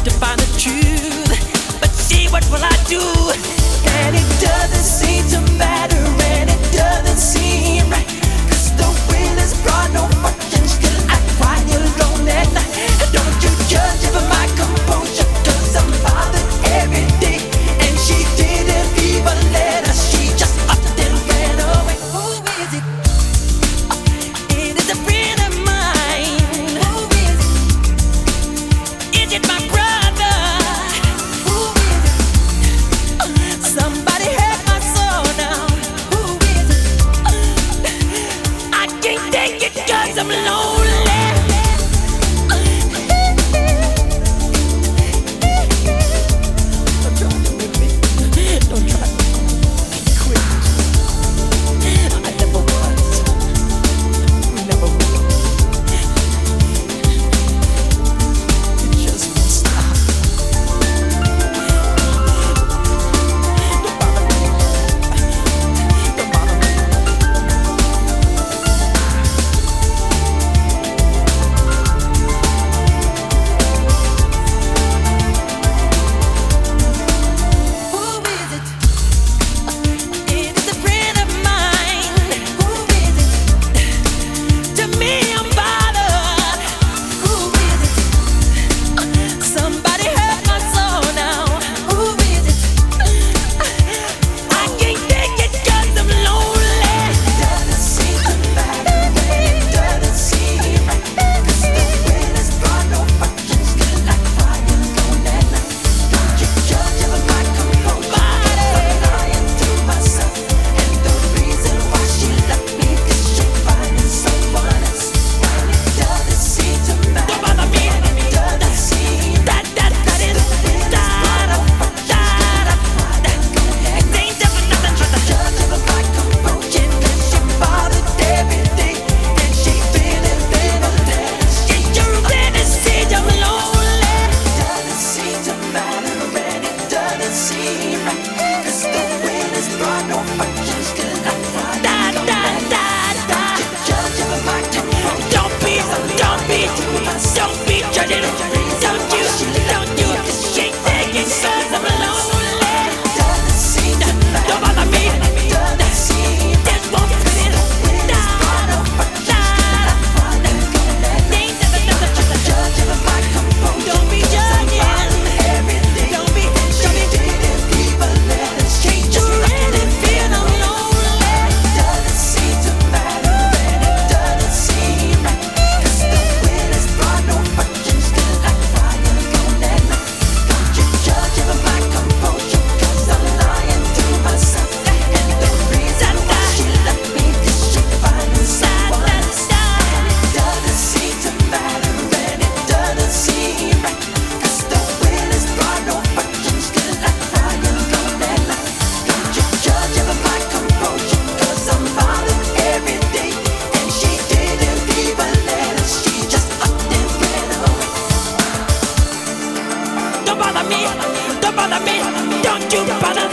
to find the truth. But see, what will I do? And it doesn't seem to matter, and it doesn't seem right. 'Cause the wind has brought no fortune, still I cry alone at night. Don't you judge over my composure, 'cause I'm bothered every day. And she didn't even let us, she just upped and ran away. Who is it? It is a friend of mine. Who is it? Is it my brother? Who is it? Somebody hurt my soul now. Who is it? I can't take it 'cause I'm lonely. Don't try to make me. Don't try to quit. I never was. We never will. It just won't stop. Don't bother me. Don't bother me. Who is it? It is a friend of mine. Who is it? To me, I'm bothered. Who is it? Somebody hurt my soul now. Who is it? I can't take it 'cause I'm lonely. Doesn't seem to matter, and it doesn't seem right. 'Cause the wind has brought no fortune, still I cry alone at night. Don't you judge over my composure, 'cause I'm lying to myself. And the reason why she left me, 'cause she's finding someone else. And it doesn't seem to matter, don't bother me. And it doesn't seem that is that. It ain't never nothing but the judge over my composure, 'cause she bothered every day. And she didn't let us. She sure didn't see I'm lonely. Doesn't seem to matter, and it doesn't seem right. 'Cause the wind has brought no fortune, still I cry alone at night. Don't you judge over my composure, don't be judging. Don't you, 'cause she take it 'cause I'm lonely. Doesn't seem to matter, don't bother me. Doesn't seem this won't fit in. Ain't never nothing but the judge over my composure. Don't be judging. Don't be didn't even let us. She just really feel I'm lonely. Doesn't seem to matter, and it doesn't seem right. 'Cause the wind has brought no fortune, still I cry alone at night. Don't you judge over my composure, 'cause I'm lying to myself. And the reason why she left me, 'cause she finding someone else. And it doesn't seem to matter, and it doesn't seem right. 'Cause the wind has brought no fortune, still I cry alone at night. Don't you judge over my composure, 'cause I'm bothered every day. And she didn't even let us, she just upped and ran away. Don't bother me, don't you bother